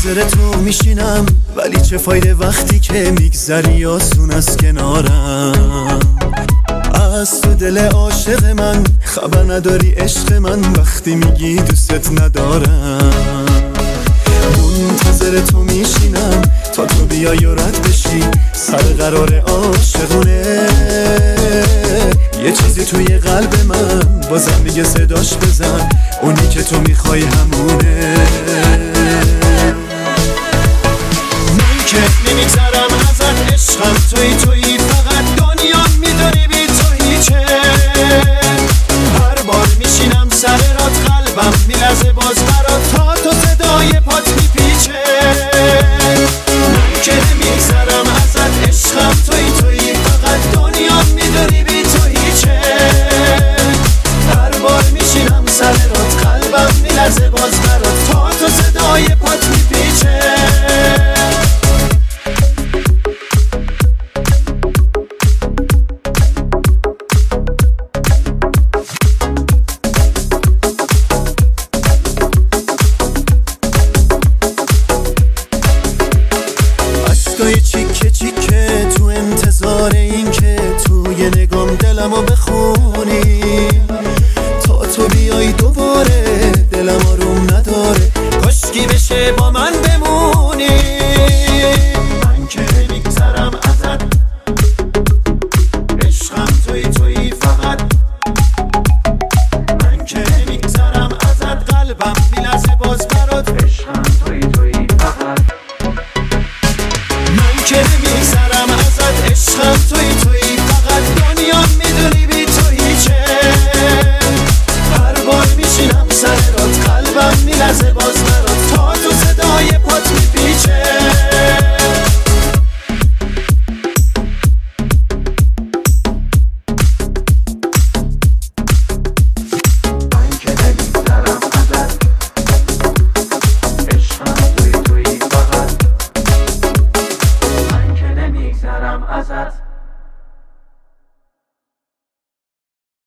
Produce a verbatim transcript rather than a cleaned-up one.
منتظر تو میشینم، ولی چه فایده وقتی که میگذری آسون از کنارم. از تو دل عاشق من خبر نداری عشق من، وقتی میگی دوستت ندارم. منتظر تو میشینم تا تو بیای و رد بشی، سر قرار عاشقونه. یه چیزی توی قلب من بازم میگه صداش بزن، اونی که تو میخوای همونه. من که نمیگذرم ازت، عشقم توی توی فقط دنیا میداری بی تو هیچه. هر بار میشینم سر رات قلبم میلرزه باز برات، تا تو صدای پات میپیچه. من که نمیگذرم ازت، عشقم توی توی فقط دنیا میداری بی تو هیچه. هر بار میشینم سر رات قلبم میلرزه باز برات، تا تو صدای پات میپیچه. چیکه چیکه تو انتظار این که توی نگام دلمو